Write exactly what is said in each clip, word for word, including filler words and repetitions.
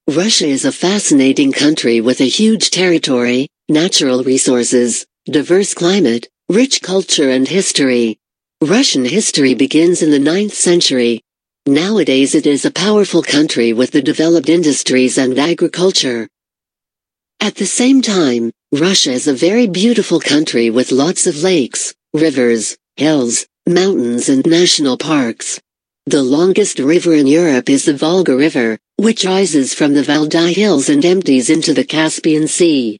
Russia is a fascinating country with a huge territory, natural resources, diverse climate, rich culture and history. Russian history begins in the ninth century. Nowadays it is a powerful country with the developed industries and agriculture. At the same time, Russia is a very beautiful country with lots of lakes, rivers, hills, mountains and national parks. The longest river in Europe is the Volga River, which rises from the Valdai Hills and empties into the Caspian Sea.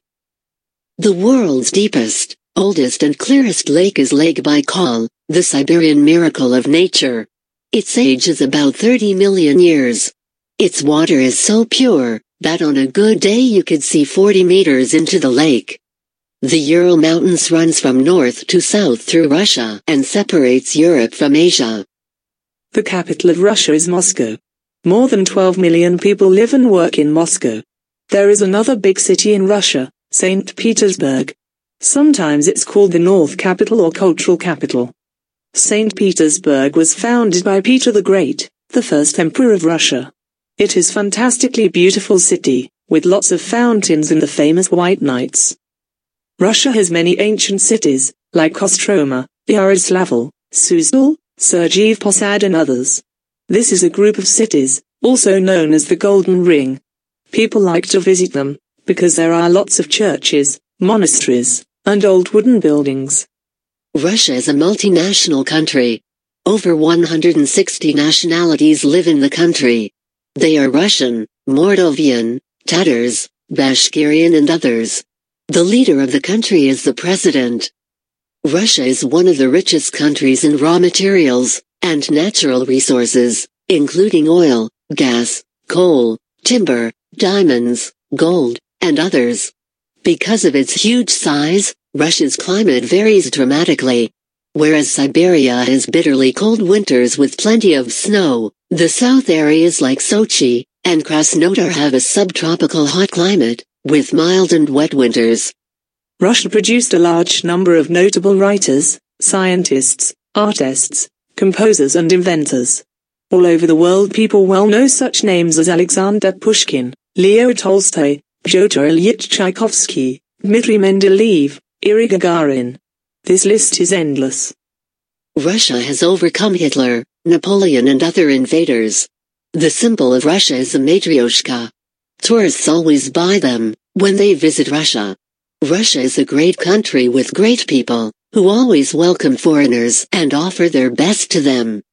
The world's deepest, oldest and clearest lake is Lake Baikal, the Siberian miracle of nature. Its age is about thirty million years. Its water is so pure that on a good day you could see forty meters into the lake. The Ural Mountains runs from north to south through Russia and separates Europe from Asia. The capital of Russia is Moscow. More than twelve million people live and work in Moscow. There is another big city in Russia, Saint Petersburg. Sometimes it's called the North Capital or Cultural Capital. Saint Petersburg was founded by Peter the Great, the first emperor of Russia. It is a fantastically beautiful city, with lots of fountains and the famous White Knights. Russia has many ancient cities, like Kostroma, Yaroslavl, Suzdal, Sergiy Posad and others. This is a group of cities, also known as the Golden Ring. People like to visit them, because there are lots of churches, monasteries, and old wooden buildings. Russia is a multinational country. Over one hundred sixty nationalities live in the country. They are Russian, Moldovan, Tatars, Bashkirian and others. The leader of the country is the president. Russia is one of the richest countries in raw materials and natural resources, including oil, gas, coal, timber, diamonds, gold, and others. Because of its huge size, Russia's climate varies dramatically. Whereas Siberia has bitterly cold winters with plenty of snow, the south areas like Sochi and Krasnodar have a subtropical hot climate, with mild and wet winters. Russia produced a large number of notable writers, scientists, artists, composers and inventors. All over the world people well know such names as Alexander Pushkin, Leo Tolstoy, Pyotr Ilyich Tchaikovsky, Dmitry Mendeleev, Yuri Gagarin. This list is endless. Russia has overcome Hitler, Napoleon and other invaders. The symbol of Russia is a matryoshka. Tourists always buy them when they visit Russia. Russia is a great country with great people, who always welcome foreigners and offer their best to them.